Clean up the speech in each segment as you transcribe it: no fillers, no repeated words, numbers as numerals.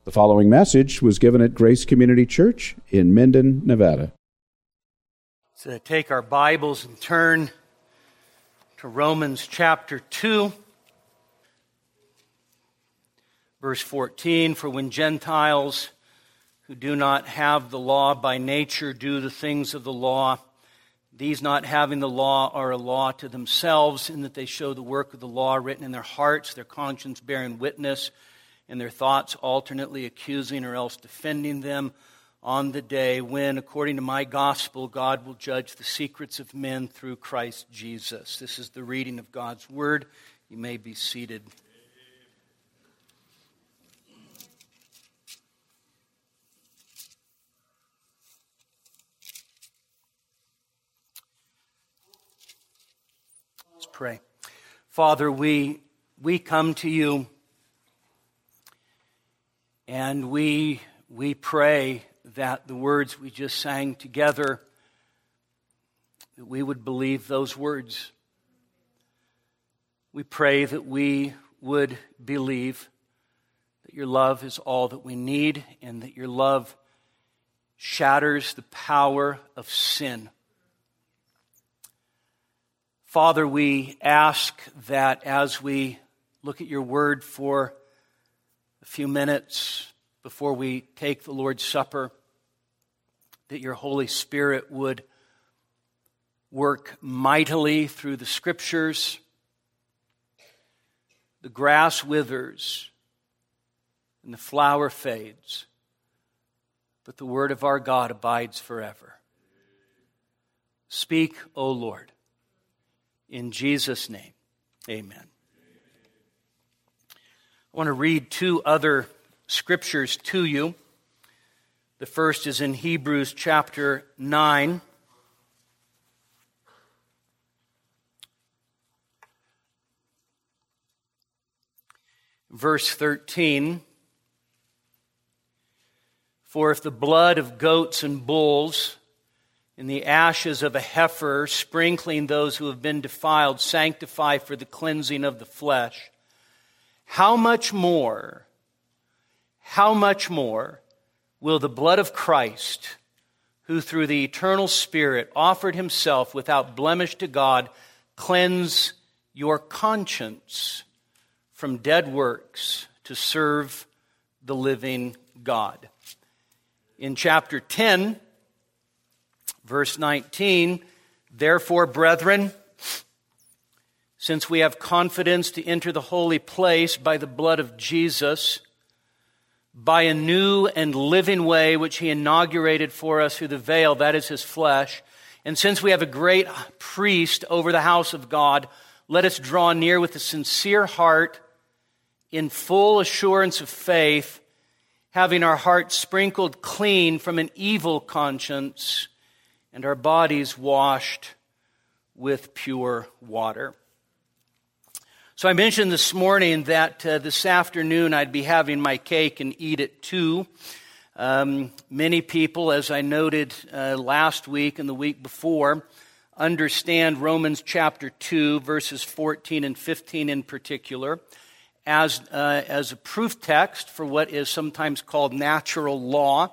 The following message was given at Grace Community Church in Minden, Nevada. So take our Bibles and turn to Romans chapter 2, verse 14. For when Gentiles who do not have the law by nature do the things of the law, these not having the law are a law to themselves, in that they show the work of the law written in their hearts, their conscience bearing witness, and their thoughts alternately accusing or else defending them on the day when, according to my gospel, God will judge the secrets of men through Christ Jesus. This is the reading of God's word. You may be seated. Let's pray. Father, we come to you, and we pray that the words we just sang together, that we would believe those words. We pray that we would believe that your love is all that we need, and that your love shatters the power of sin. Father, we ask that as we look at your word for a few minutes before we take the Lord's Supper, that your Holy Spirit would work mightily through the Scriptures. The grass withers and the flower fades, but the word of our God abides forever. Speak, O Lord. In Jesus' name, amen. I want to read two other scriptures to you. The first is in Hebrews chapter 9. Verse 13. For if the blood of goats and bulls and the ashes of a heifer, sprinkling those who have been defiled, sanctify for the cleansing of the flesh, how much more will the blood of Christ, who through the eternal Spirit offered himself without blemish to God, cleanse your conscience from dead works to serve the living God? In chapter 10, verse 19, therefore, brethren, since we have confidence to enter the holy place by the blood of Jesus, by a new and living way which he inaugurated for us through the veil, that is his flesh, and since we have a great priest over the house of God, let us draw near with a sincere heart, in full assurance of faith, having our hearts sprinkled clean from an evil conscience, and our bodies washed with pure water. So I mentioned this morning that this afternoon I'd be having my cake and eat it too. Many people, as I noted last week and the week before, understand Romans chapter 2, verses 14 and 15 in particular, as a proof text for what is sometimes called natural law.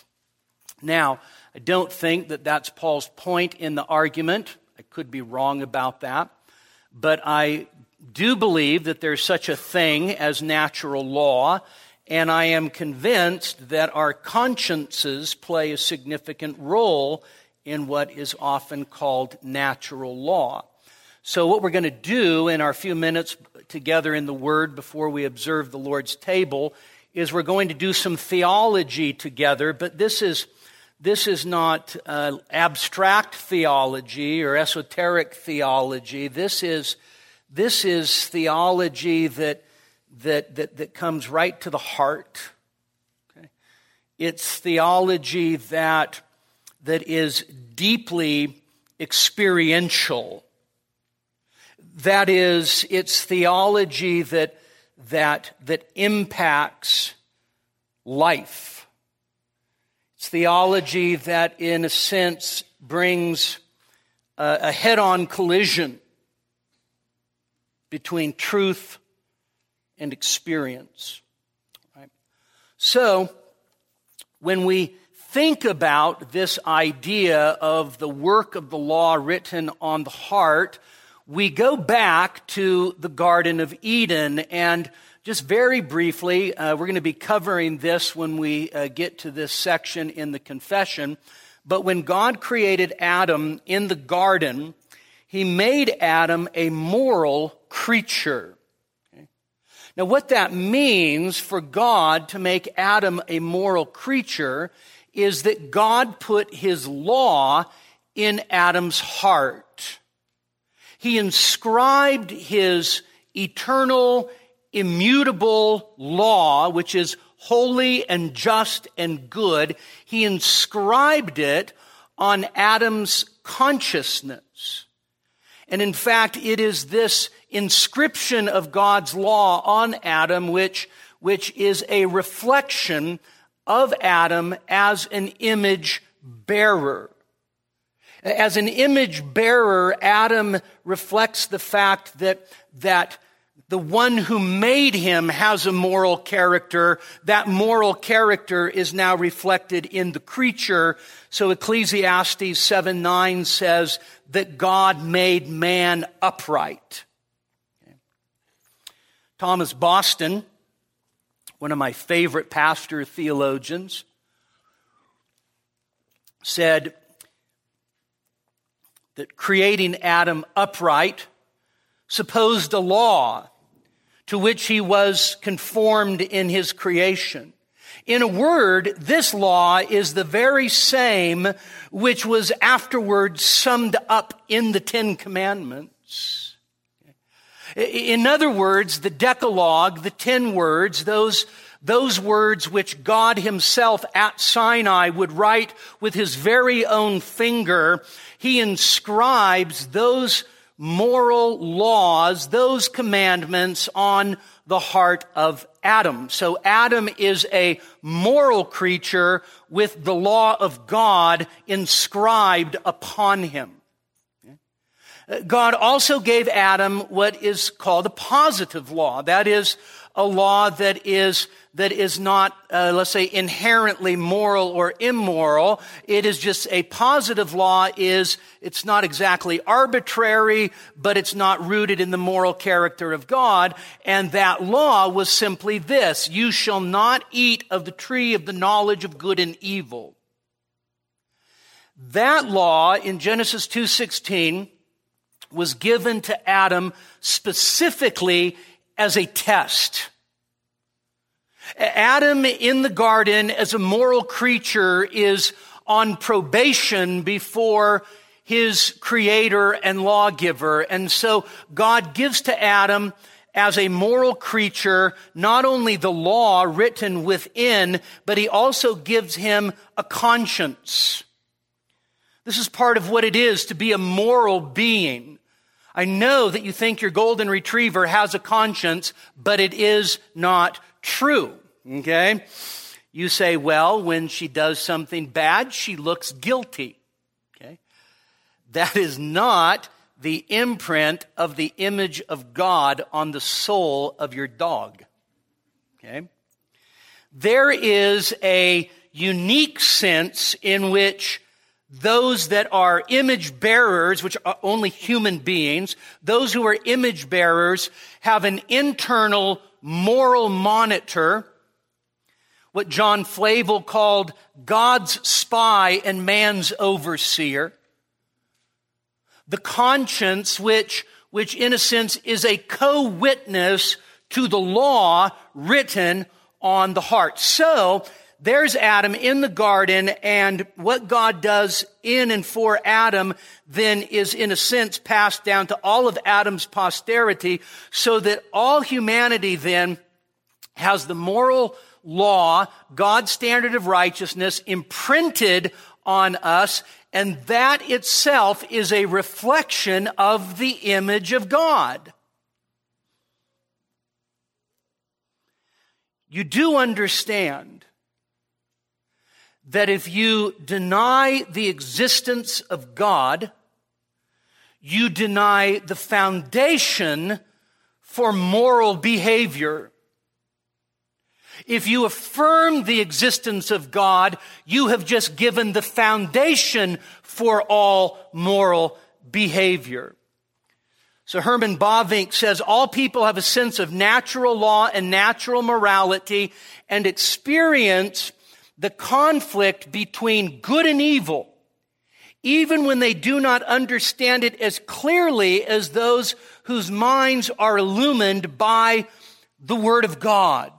Now, I don't think that that's Paul's point in the argument. I could be wrong about that. But I do believe that there's such a thing as natural law, and I am convinced that our consciences play a significant role in what is often called natural law. So what we're going to do in our few minutes together in the Word before we observe the Lord's table is we're going to do some theology together, but this is not abstract theology or esoteric theology. This is theology that comes right to the heart. Okay? It's theology that is deeply experiential. That is, it's theology that impacts life. It's theology that, in a sense, brings a head-on collision between truth and experience. Right? So, when we think about this idea of the work of the law written on the heart, we go back to the Garden of Eden, and just very briefly, we're going to be covering this when we get to this section in the confession, but when God created Adam in the garden, He made Adam a moral creature. Okay? Now, what that means for God to make Adam a moral creature is that God put His law in Adam's heart. He inscribed His eternal, immutable law, which is holy and just and good. He inscribed it on Adam's consciousness. And in fact, it is this inscription of God's law on Adam which is a reflection of Adam as an image bearer. As an image bearer, Adam reflects the fact that the one who made him has a moral character. That moral character is now reflected in the creature. So Ecclesiastes 7:9 says that God made man upright. Okay. Thomas Boston, one of my favorite pastor theologians, said that creating Adam upright supposed a law to which he was conformed in his creation. In a word, this law is the very same which was afterwards summed up in the Ten Commandments. In other words, the Decalogue, the 10 words, those words which God Himself at Sinai would write with His very own finger, He inscribes those moral laws, those commandments on the heart of Adam. So Adam is a moral creature with the law of God inscribed upon him. God also gave Adam what is called a positive law. That is a law that is not, let's say, inherently moral or immoral. It is just a positive law. It's not exactly arbitrary, but it's not rooted in the moral character of God. And that law was simply this: you shall not eat of the tree of the knowledge of good and evil. That law in Genesis 2:16 was given to Adam specifically as a test. Adam in the garden as a moral creature is on probation before his creator and lawgiver. And so God gives to Adam as a moral creature not only the law written within, but He also gives him a conscience. This is part of what it is to be a moral being. I know that you think your golden retriever has a conscience, but it is not true, okay? You say, well, when she does something bad, she looks guilty, okay? That is not the imprint of the image of God on the soul of your dog, okay? There is a unique sense in which those that are image bearers, which are only human beings, those who are image bearers have an internal moral monitor, what John Flavel called God's spy and man's overseer. The conscience, which in a sense is a co-witness to the law written on the heart. So, there's Adam in the garden, and what God does in and for Adam then is in a sense passed down to all of Adam's posterity, so that all humanity then has the moral law, God's standard of righteousness imprinted on us, and that itself is a reflection of the image of God. You do understand that if you deny the existence of God, you deny the foundation for moral behavior. If you affirm the existence of God, you have just given the foundation for all moral behavior. So Herman Bavinck says, all people have a sense of natural law and natural morality and experience the conflict between good and evil, even when they do not understand it as clearly as those whose minds are illumined by the Word of God.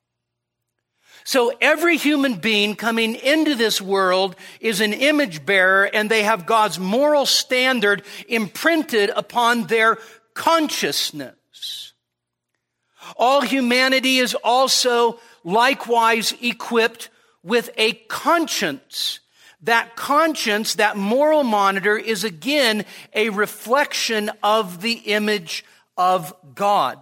So every human being coming into this world is an image bearer, and they have God's moral standard imprinted upon their consciousness. All humanity is also likewise equipped with a conscience. That conscience, that moral monitor, is again a reflection of the image of God.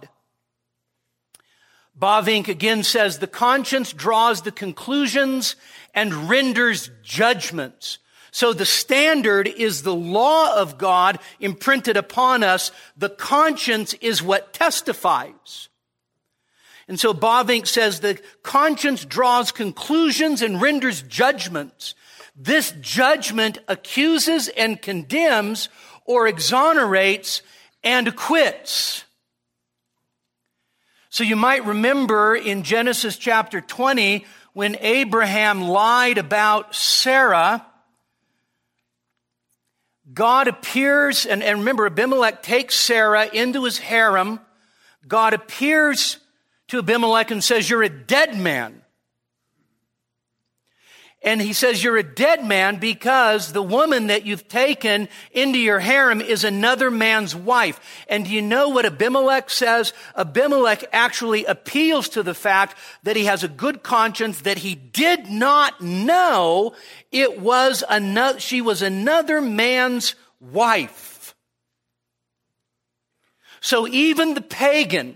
Bavinck again says, the conscience draws the conclusions and renders judgments. So the standard is the law of God imprinted upon us. The conscience is what testifies. And so Bavinck says the conscience draws conclusions and renders judgments. This judgment accuses and condemns or exonerates and acquits. So you might remember in Genesis chapter 20, when Abraham lied about Sarah, God appears, and remember, Abimelech takes Sarah into his harem. God appears to Abimelech and says, you're a dead man. And he says, you're a dead man because the woman that you've taken into your harem is another man's wife. And do you know what Abimelech says? Abimelech actually appeals to the fact that he has a good conscience, that he did not know she was another man's wife. So even the pagan,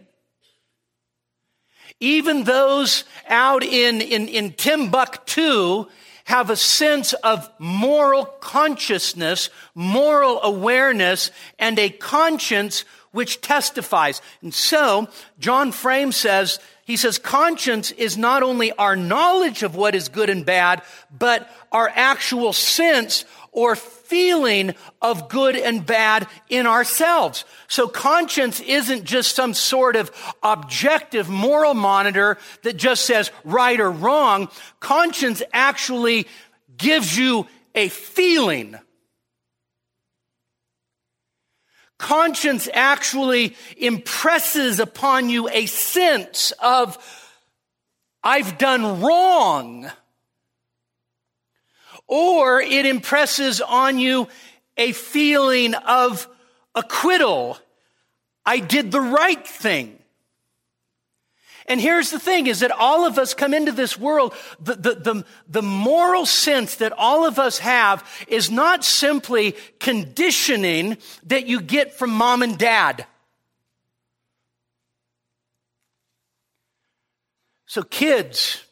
even those out in Timbuktu have a sense of moral consciousness, moral awareness, and a conscience which testifies. And so, John Frame says, conscience is not only our knowledge of what is good and bad, but our actual sense or feeling of good and bad in ourselves. So conscience isn't just some sort of objective moral monitor that just says right or wrong. Conscience actually gives you a feeling. Conscience actually impresses upon you a sense of, I've done wrong. Or it impresses on you a feeling of acquittal. I did the right thing. And here's the thing, is that all of us come into this world, the moral sense that all of us have is not simply conditioning that you get from mom and dad. So kids,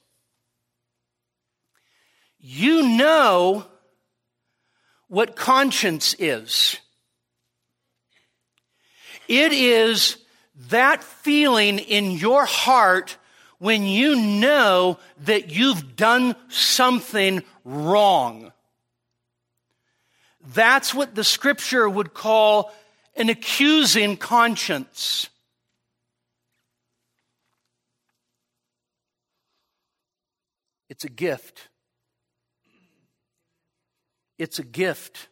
you know what conscience is. It is that feeling in your heart when you know that you've done something wrong. That's what the scripture would call an accusing conscience. It's a gift. It's a gift.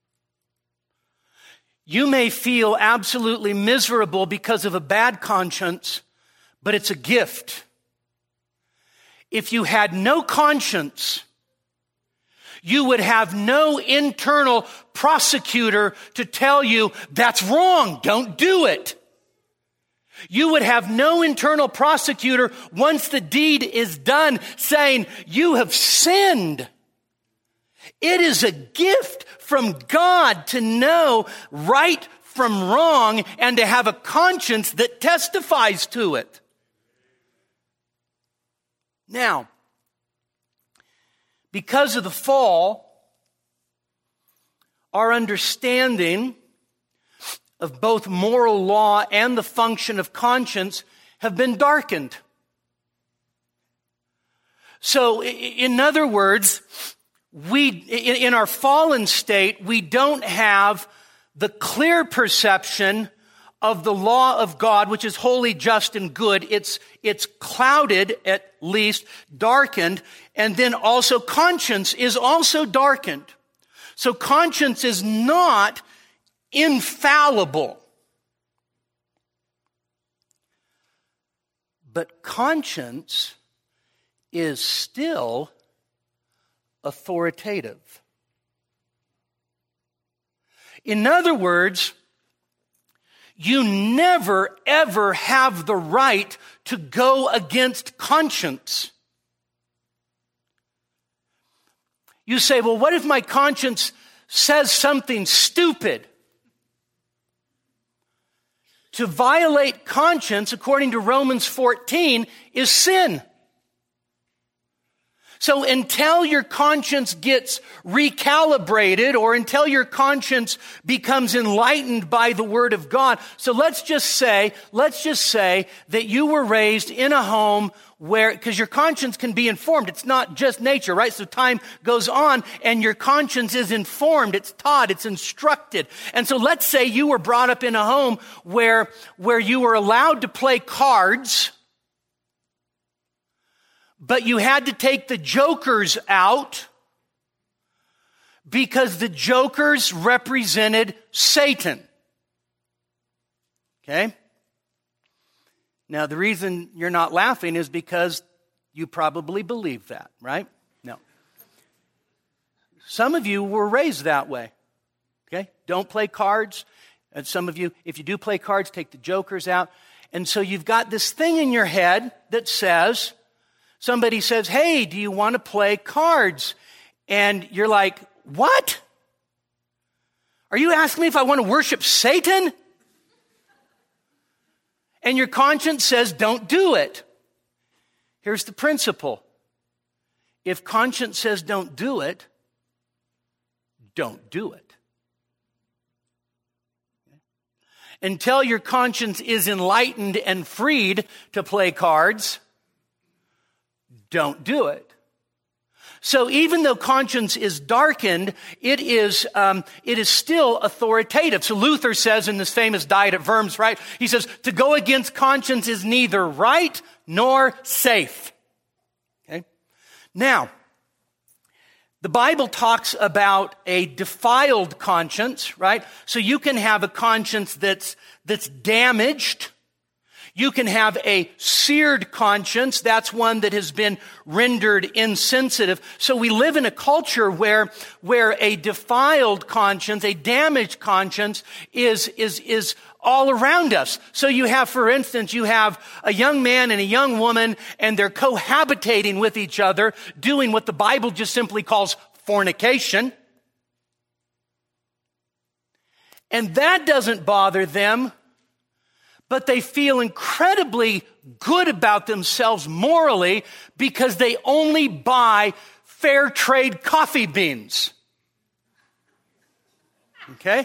You may feel absolutely miserable because of a bad conscience, but it's a gift. If you had no conscience, you would have no internal prosecutor to tell you, that's wrong, don't do it. You would have no internal prosecutor once the deed is done saying, you have sinned. It is a gift from God to know right from wrong and to have a conscience that testifies to it. Now, because of the fall, our understanding of both moral law and the function of conscience have been darkened. So, in other words, in our fallen state, we don't have the clear perception of the law of God, which is holy, just, and good. It's clouded, at least, darkened, and then also conscience is also darkened. So conscience is not infallible. But conscience is still authoritative. In other words, you never, ever have the right to go against conscience. You say, well, what if my conscience says something stupid? To violate conscience, according to Romans 14, is sin. So until your conscience gets recalibrated or until your conscience becomes enlightened by the Word of God. So let's just say that you were raised in a home where, because your conscience can be informed. It's not just nature, right? So time goes on and your conscience is informed. It's taught. It's instructed. And so let's say you were brought up in a home where you were allowed to play cards, but you had to take the jokers out because the jokers represented Satan. Okay? Now, the reason you're not laughing is because you probably believe that, right? No. Some of you were raised that way. Okay? Don't play cards. And some of you, if you do play cards, take the jokers out. And so you've got this thing in your head that says, somebody says, hey, do you want to play cards? And you're like, what? Are you asking me if I want to worship Satan? And your conscience says, don't do it. Here's the principle. If conscience says don't do it, don't do it. Until your conscience is enlightened and freed to play cards, don't do it. So even though conscience is darkened, it is still authoritative. So Luther says in this famous Diet of Worms, right? He says, to go against conscience is neither right nor safe. Okay? Now, the Bible talks about a defiled conscience, right? So you can have a conscience that's damaged. You can have a seared conscience. That's one that has been rendered insensitive. So we live in a culture where a defiled conscience, a damaged conscience is all around us. So you have, for instance, you have a young man and a young woman, and they're cohabitating with each other, doing what the Bible just simply calls fornication. And that doesn't bother them, but they feel incredibly good about themselves morally because they only buy fair trade coffee beans. Okay?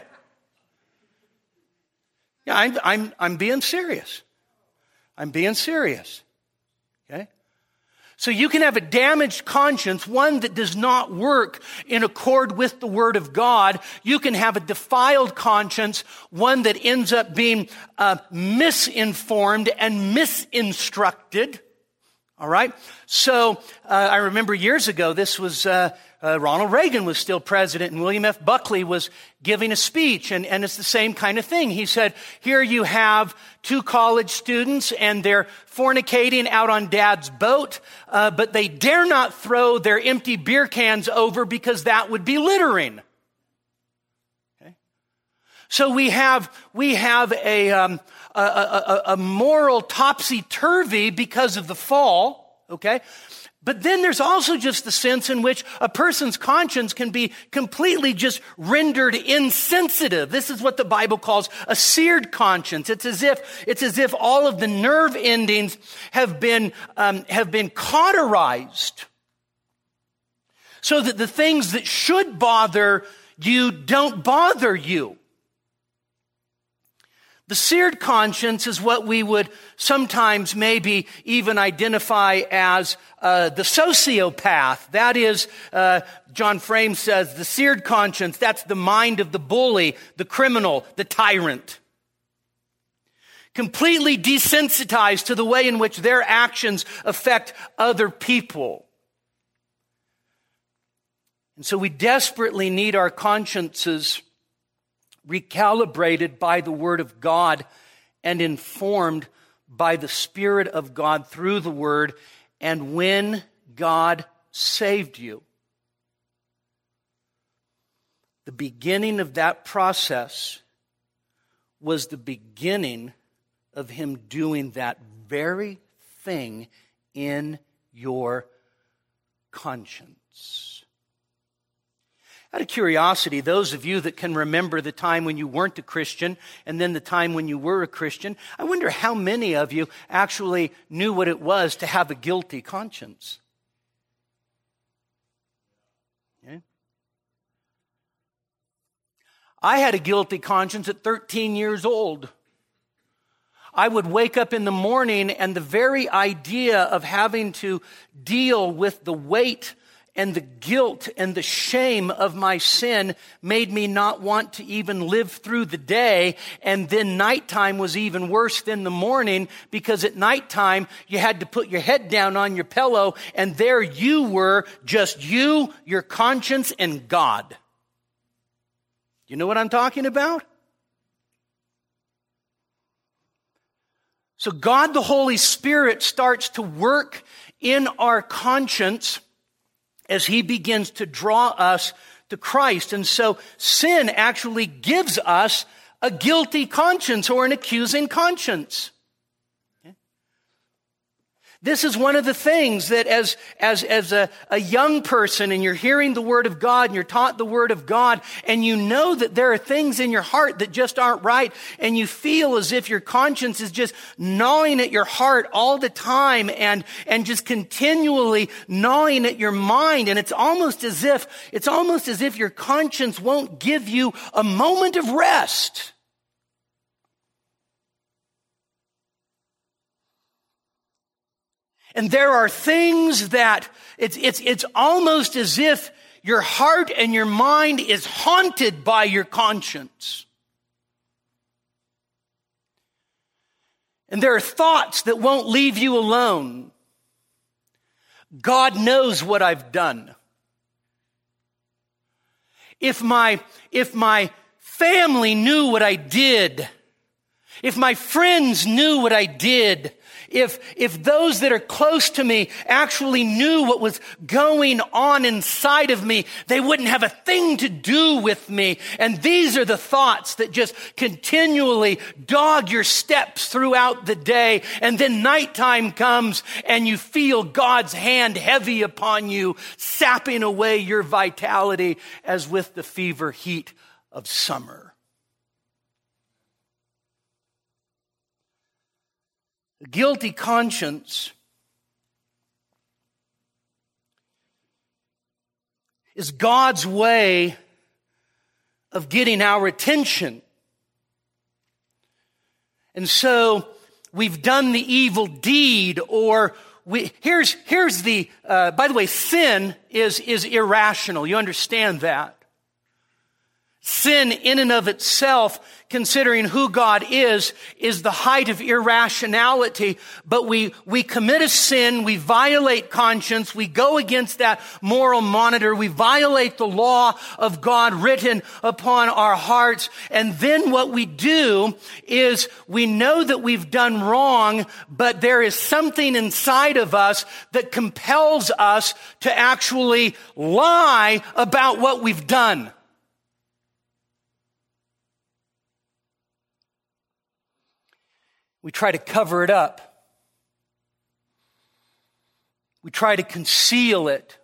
Yeah, I'm being serious. I'm being serious. Okay? So you can have a damaged conscience, one that does not work in accord with the Word of God. You can have a defiled conscience, one that ends up being misinformed and misinstructed. All right? So I remember years ago, this was Ronald Reagan was still president, and William F. Buckley was giving a speech, and it's the same kind of thing. He said, here you have two college students, and they're fornicating out on Dad's boat, but they dare not throw their empty beer cans over because that would be littering. Okay? So we have a moral topsy-turvy because of the fall, okay? But then there's also just the sense in which a person's conscience can be completely just rendered insensitive. This is what the Bible calls a seared conscience. It's as if all of the nerve endings have been cauterized, so that the things that should bother you don't bother you. The seared conscience is what we would sometimes maybe even identify as the sociopath. That is, John Frame says, the seared conscience, that's the mind of the bully, the criminal, the tyrant. Completely desensitized to the way in which their actions affect other people. And so we desperately need our consciences recalibrated by the Word of God and informed by the Spirit of God through the Word. And when God saved you, the beginning of that process was the beginning of Him doing that very thing in your conscience. Out of curiosity, those of you that can remember the time when you weren't a Christian and then the time when you were a Christian, I wonder how many of you actually knew what it was to have a guilty conscience. Okay. I had a guilty conscience at 13 years old. I would wake up in the morning and the very idea of having to deal with the weight and the guilt and the shame of my sin made me not want to even live through the day. And then nighttime was even worse than the morning, because at nighttime you had to put your head down on your pillow and there you were, just you, your conscience, and God. You know what I'm talking about? So God, the Holy Spirit, starts to work in our conscience as He begins to draw us to Christ. And so sin actually gives us a guilty conscience or an accusing conscience. This is one of the things that as a young person, and you're hearing the Word of God and you're taught the Word of God, and you know that there are things in your heart that just aren't right, and you feel as if your conscience is just gnawing at your heart all the time and just continually gnawing at your mind. And it's almost as if your conscience won't give you a moment of rest. And there are things that it's almost as if your heart and your mind is haunted by your conscience. And there are thoughts that won't leave you alone. God knows what I've done. If my family knew what I did, if my friends knew what I did, if those that are close to me actually knew what was going on inside of me, they wouldn't have a thing to do with me. And these are the thoughts that just continually dog your steps throughout the day. And then nighttime comes and you feel God's hand heavy upon you, sapping away your vitality as with the fever heat of summer. A guilty conscience is God's way of getting our attention. And so we've done the evil deed, or here's the, by the way, sin is irrational. You understand that? Sin in and of itself, considering who God is the height of irrationality. But we commit a sin, we violate conscience, we go against that moral monitor, we violate the law of God written upon our hearts. And then what we do is we know that we've done wrong, but there is something inside of us that compels us to actually lie about what we've done. We try to cover it up. We try to conceal it.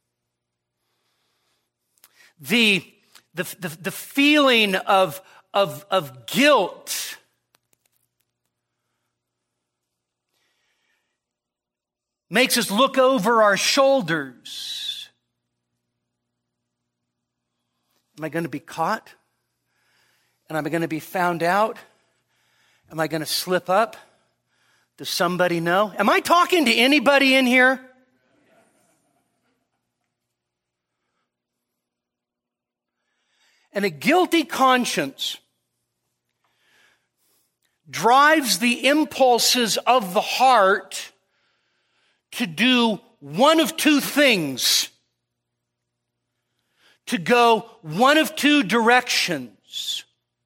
The feeling of guilt makes us look over our shoulders. Am I going to be caught? And am I going to be found out? Am I going to slip up? Does somebody know? Am I talking to anybody in here? And a guilty conscience drives the impulses of the heart to do one of two things, to go one of two directions.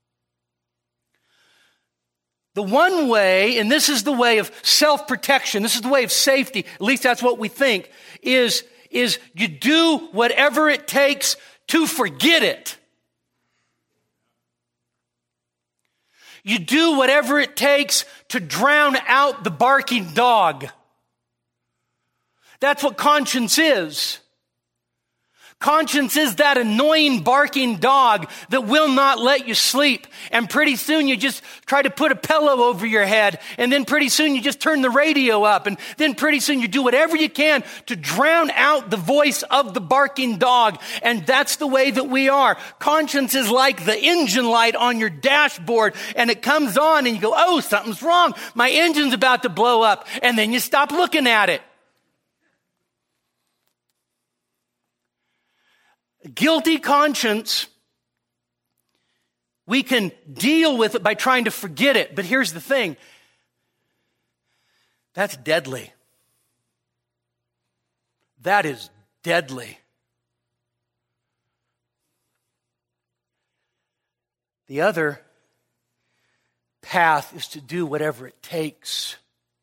The one way, and this is the way of self-protection, this is the way of safety, at least that's what we think, is you do whatever it takes to forget it. You do whatever it takes to drown out the barking dog. That's what conscience is. Conscience is that annoying barking dog that will not let you sleep. And pretty soon you just try to put a pillow over your head. And then pretty soon you just turn the radio up. And then pretty soon you do whatever you can to drown out the voice of the barking dog. And that's the way that we are. Conscience is like the engine light on your dashboard. And it comes on and you go, oh, something's wrong. My engine's about to blow up. And then you stop looking at it. Guilty conscience, we can deal with it by trying to forget it. But here's the thing. That's deadly. That is deadly. The other path is to do whatever it takes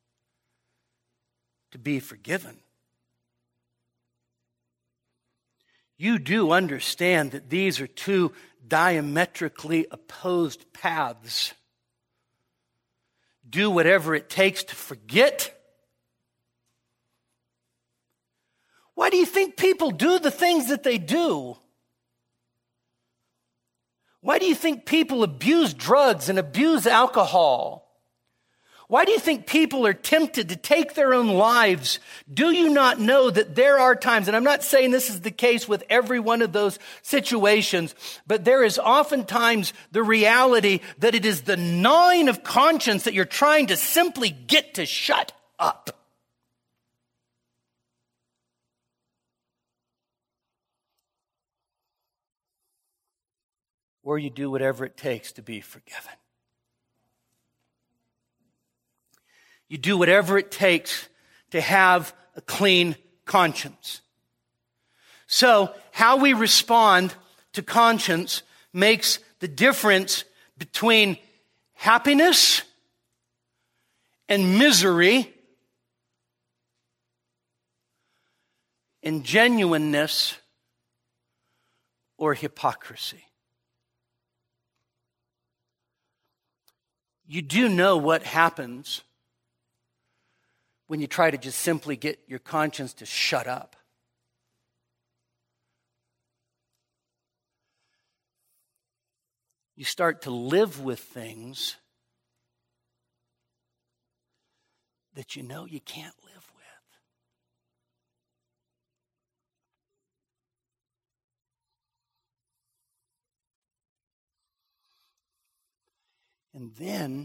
to be forgiven. You do understand that these are two diametrically opposed paths. Do whatever it takes to forget. Why do you think people do the things that they do? Why do you think people abuse drugs and abuse alcohol? Why do you think people are tempted to take their own lives? Do you not know that there are times, and I'm not saying this is the case with every one of those situations, but there is oftentimes the reality that it is the gnawing of conscience that you're trying to simply get to shut up. Or you do whatever it takes to be forgiven. You do whatever it takes to have a clean conscience. So, how we respond to conscience makes the difference between happiness and misery and genuineness or hypocrisy. You do know what happens when you try to just simply get your conscience to shut up. You start to live with things that you know you can't live with. And then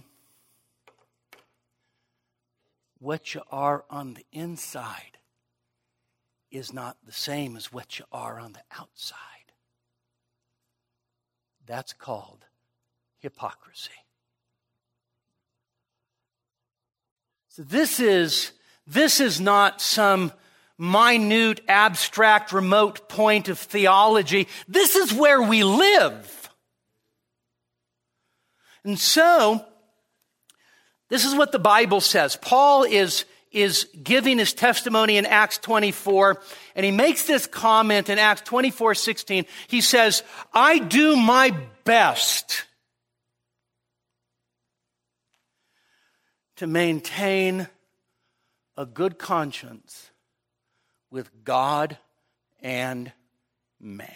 what you are on the inside is not the same as what you are on the outside. That's called hypocrisy. So this is not some minute, abstract, remote point of theology. This is where we live. And so, this is what the Bible says. Paul is giving his testimony in Acts 24, and he makes this comment in Acts 24:16. He says, I do my best to maintain a good conscience with God and man.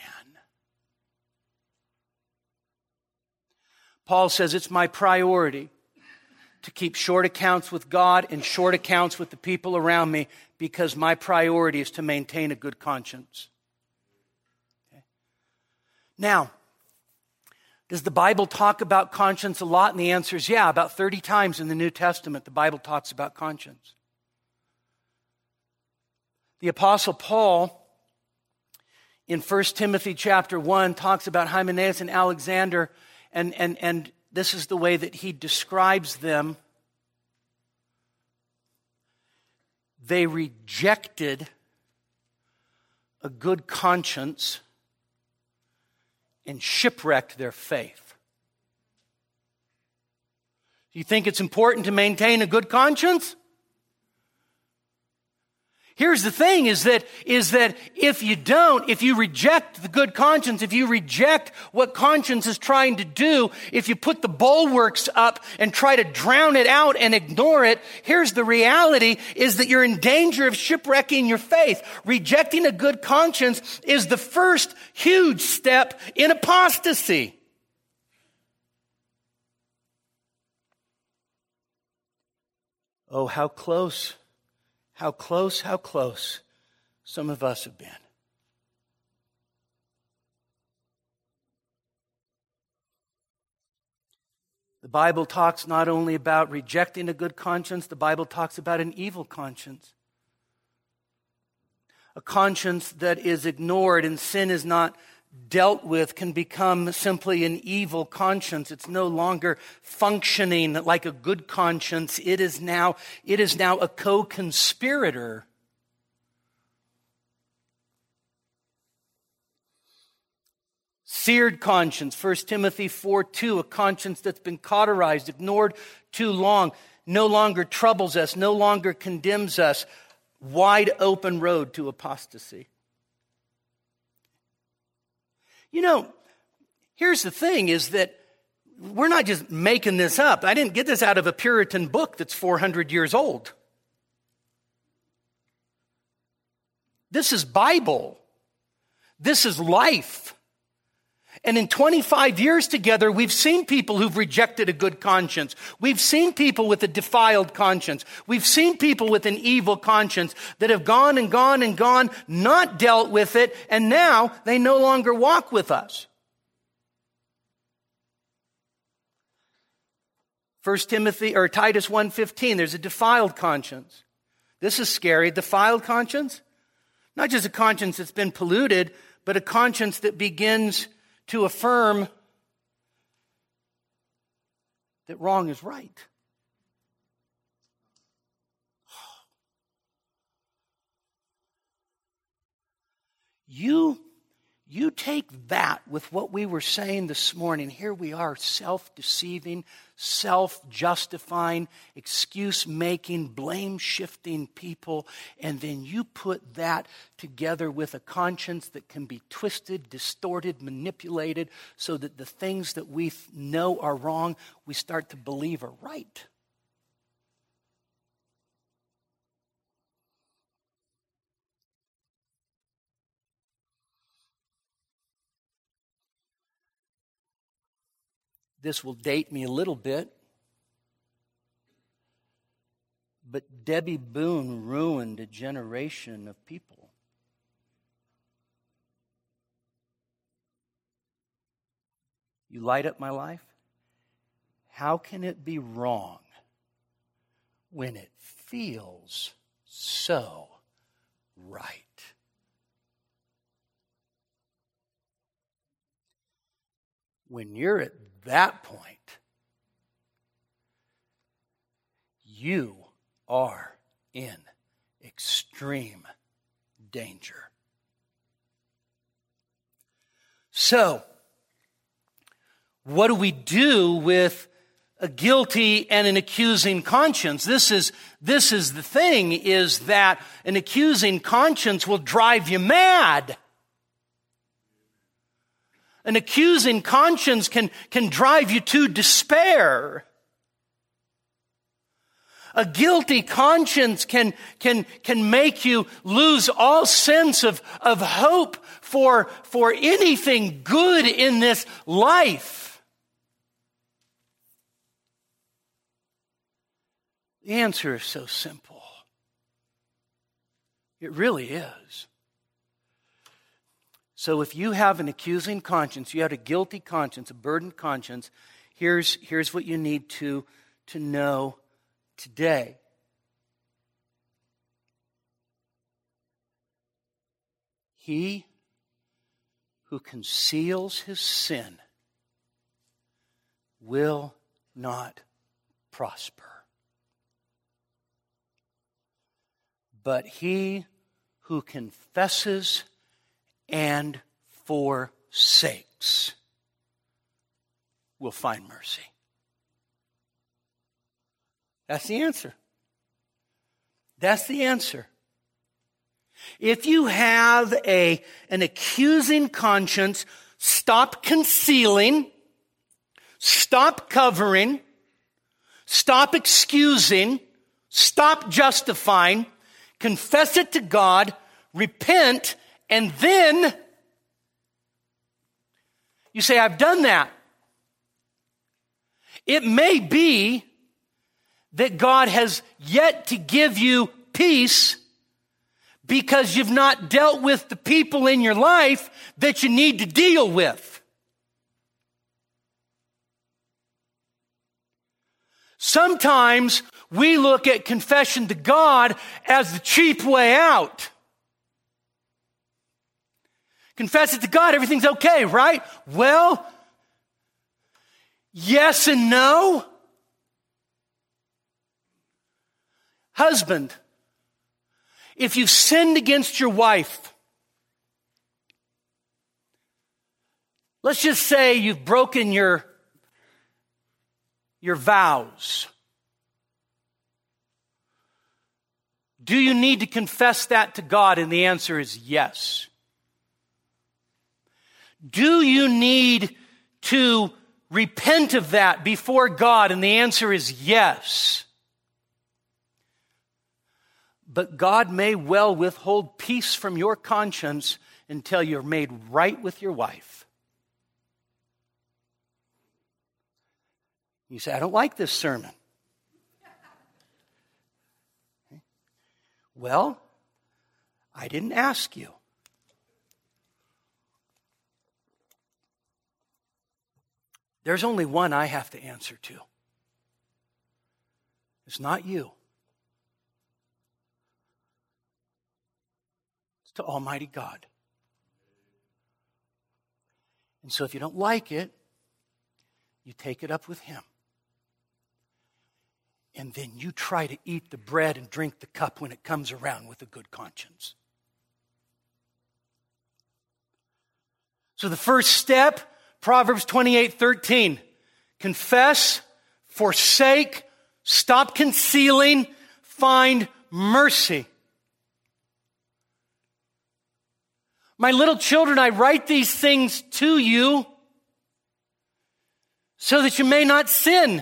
Paul says it's my priority to keep short accounts with God and short accounts with the people around me because my priority is to maintain a good conscience. Okay? Now, Does the Bible talk about conscience a lot? And the answer is yeah. About 30 times in the New Testament, the Bible talks about conscience. The Apostle Paul, in 1 Timothy chapter 1, talks about Hymenaeus and Alexander, and this is the way that he describes them. They rejected a good conscience and shipwrecked their faith. Do you think it's important to maintain a good conscience? Here's the thing, is that if you reject the good conscience, if you reject what conscience is trying to do, if you put the bulwarks up and try to drown it out and ignore it, here's the reality, is that you're in danger of shipwrecking your faith. Rejecting a good conscience is the first huge step in apostasy. Oh, how close some of us have been. The Bible talks not only about rejecting a good conscience, the Bible talks about an evil conscience. A conscience that is ignored and sin is not dealt with can become simply an evil conscience. It's no longer functioning like a good conscience. It is now a co-conspirator. Seared conscience, 1 Timothy 4:2, a conscience that's been cauterized, ignored too long, no longer troubles us, no longer condemns us. Wide open road to apostasy. You know, here's the thing, is that we're not just making this up. I didn't get this out of a Puritan book that's 400 years old. This is Bible. This is life. And in 25 years together, we've seen people who've rejected a good conscience. We've seen people with a defiled conscience. We've seen people with an evil conscience that have gone and gone and gone, not dealt with it, and now they no longer walk with us. 1 Timothy or Titus 1:15, there's a defiled conscience. This is scary. Defiled conscience? Not just a conscience that's been polluted, but a conscience that begins to affirm that wrong is right. You take that with what we were saying this morning. Here we are, self-deceiving, self-justifying, excuse-making, blame-shifting people, and then you put that together with a conscience that can be twisted, distorted, manipulated, so that the things that we know are wrong, we start to believe are right. This will date me a little bit, but Debbie Boone ruined a generation of people. You light up my life? How can it be wrong when it feels so right? When you're at that point, you are in extreme danger. So, what do we do with a guilty and an accusing conscience? This is the thing, is that an accusing conscience will drive you mad. An accusing conscience can drive you to despair. A guilty conscience can make you lose all sense of hope for anything good in this life. The answer is so simple. It really is. So if you have an accusing conscience, you have a guilty conscience, a burdened conscience, here's what you need to know today. He who conceals his sin will not prosper. But he who confesses and forsakes will find mercy. That's the answer. That's the answer. If you have an accusing conscience, stop concealing, stop covering, stop excusing, stop justifying, confess it to God, repent, and then you say, I've done that. It may be that God has yet to give you peace because you've not dealt with the people in your life that you need to deal with. Sometimes we look at confession to God as the cheap way out. Confess it to God, everything's okay, right? Well, yes and no. Husband, if you've sinned against your wife, let's just say you've broken your vows. Do you need to confess that to God? And the answer is yes. Do you need to repent of that before God? And the answer is yes. But God may well withhold peace from your conscience until you're made right with your wife. You say, I don't like this sermon. Well, I didn't ask you. There's only one I have to answer to. It's not you. It's to Almighty God. And so if you don't like it, you take it up with Him. And then you try to eat the bread and drink the cup when it comes around with a good conscience. So the first step, Proverbs 28:13. Confess, forsake, stop concealing, find mercy. My little children, I write these things to you so that you may not sin.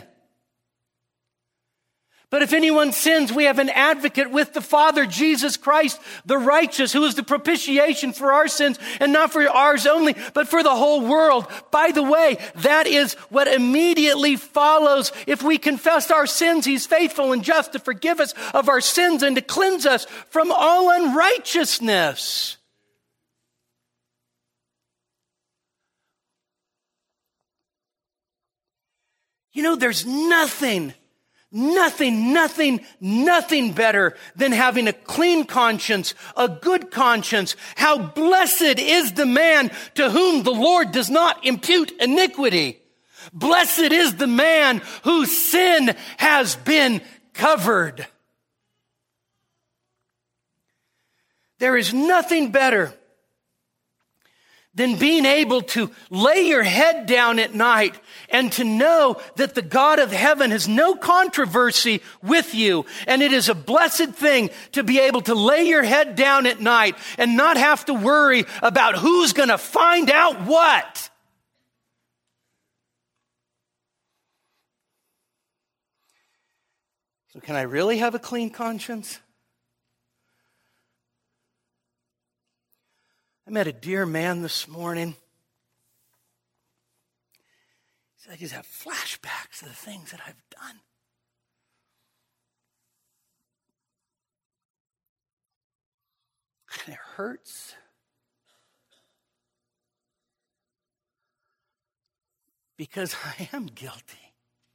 But if anyone sins, we have an advocate with the Father, Jesus Christ, the righteous, who is the propitiation for our sins, and not for ours only, but for the whole world. By the way, that is what immediately follows. If we confess our sins, He's faithful and just to forgive us of our sins and to cleanse us from all unrighteousness. You know, there's nothing better than having a clean conscience, a good conscience. How blessed is the man to whom the Lord does not impute iniquity. Blessed is the man whose sin has been covered. There is nothing better than being able to lay your head down at night and to know that the God of heaven has no controversy with you. And it is a blessed thing to be able to lay your head down at night and not have to worry about who's going to find out what. So can I really have a clean conscience? I met a dear man this morning. He said, I just have flashbacks of the things that I've done. And it hurts. Because I am guilty.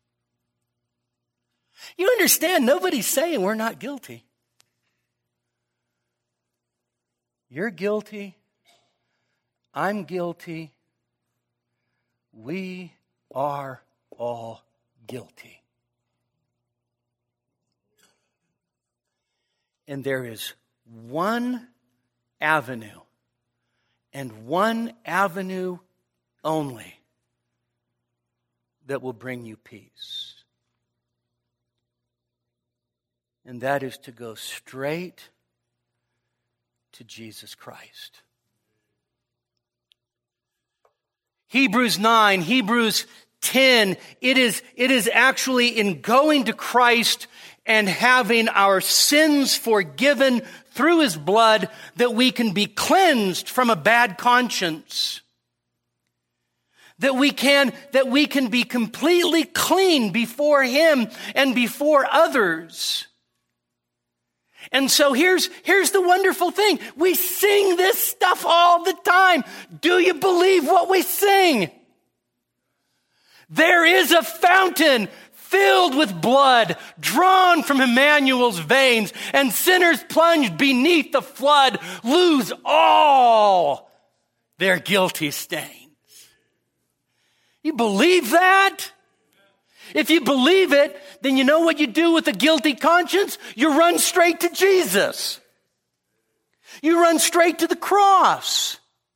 You understand, nobody's saying we're not guilty. You're guilty. I'm guilty. We are all guilty. And there is one avenue, and one avenue only, that will bring you peace. And that is to go straight to Jesus Christ. Hebrews 9, Hebrews 10, it is actually in going to Christ and having our sins forgiven through His blood that we can be cleansed from a bad conscience. That we can be completely clean before Him and before others. And so here's the wonderful thing. We sing this stuff all the time. Do you believe what we sing? There is a fountain filled with blood, drawn from Emmanuel's veins, and sinners plunged beneath the flood lose all their guilty stains. You believe that? If you believe it, then you know what you do with a guilty conscience? You run straight to Jesus. You run straight to the cross.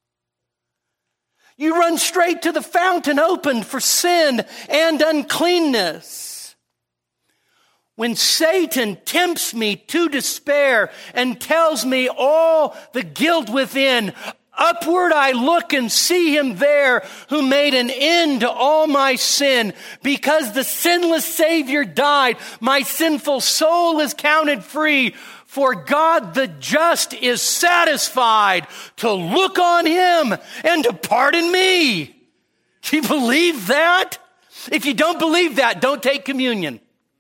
You run straight to the fountain opened for sin and uncleanness. When Satan tempts me to despair and tells me all the guilt within, upward I look and see Him there who made an end to all my sin. Because the sinless Savior died, my sinful soul is counted free. For God the just is satisfied to look on Him and to pardon me. Do you believe that? If you don't believe that, don't take communion.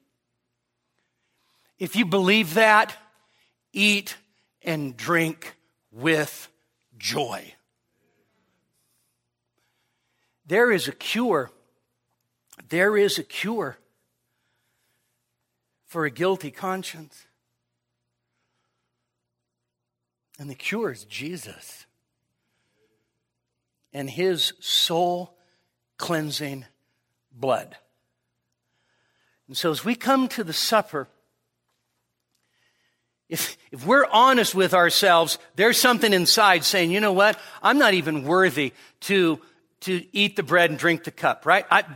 If you believe that, eat and drink with joy. There is a cure. There is a cure for a guilty conscience. And the cure is Jesus and His soul-cleansing blood. And so as we come to the supper, if we're honest with ourselves, there's something inside saying, you know what? I'm not even worthy to eat the bread and drink the cup, right? I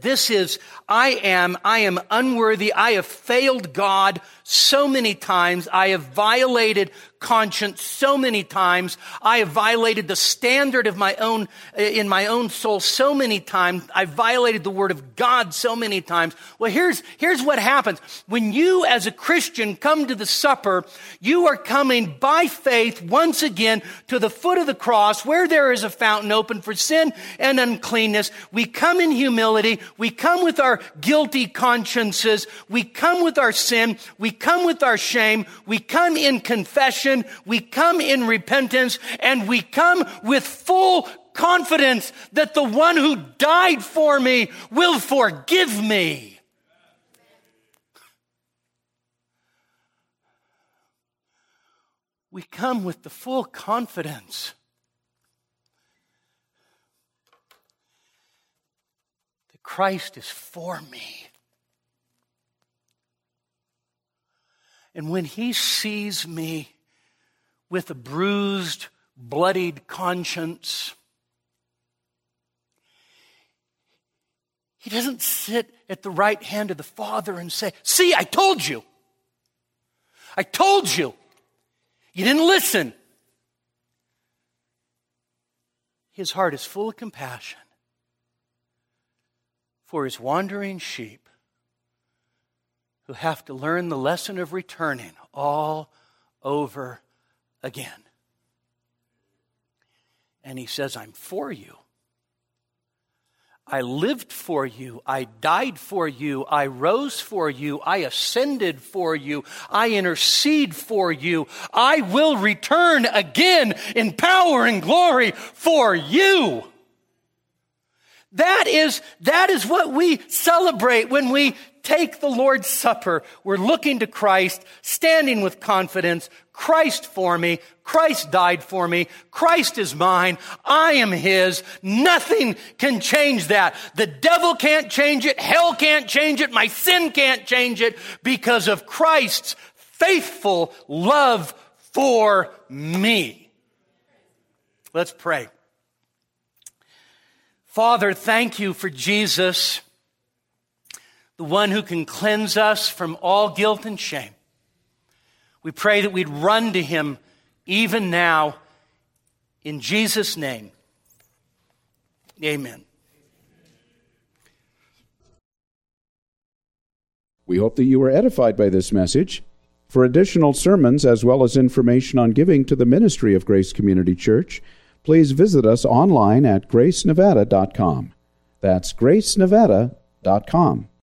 am unworthy. I have failed God so many times. I have violated conscience so many times. I have violated the standard of in my own soul so many times. I've violated the Word of God so many times. Well, here's what happens. When you as a Christian come to the supper, you are coming by faith once again to the foot of the cross where there is a fountain open for sin and uncleanness. We come in humility. We come with our guilty consciences. We come with our sin. We come with our shame. We come in confession. We come in repentance, and we come with full confidence that the one who died for me will forgive me. We come with the full confidence that Christ is for me. And when He sees me with a bruised, bloodied conscience, He doesn't sit at the right hand of the Father and say, see, I told you. I told you. You didn't listen. His heart is full of compassion for His wandering sheep who have to learn the lesson of returning all over again. And He says, I'm for you. I lived for you. I died for you. I rose for you. I ascended for you. I intercede for you. I will return again in power and glory for you. That is what we celebrate when we take the Lord's Supper. We're looking to Christ, standing with confidence. Christ for me. Christ died for me. Christ is mine. I am His. Nothing can change that. The devil can't change it. Hell can't change it. My sin can't change it because of Christ's faithful love for me. Let's pray. Father, thank you for Jesus, the one who can cleanse us from all guilt and shame. We pray that we'd run to Him even now, in Jesus' name. Amen. We hope that you were edified by this message. For additional sermons as well as information on giving to the ministry of Grace Community Church, please visit us online at gracenevada.com. That's gracenevada.com.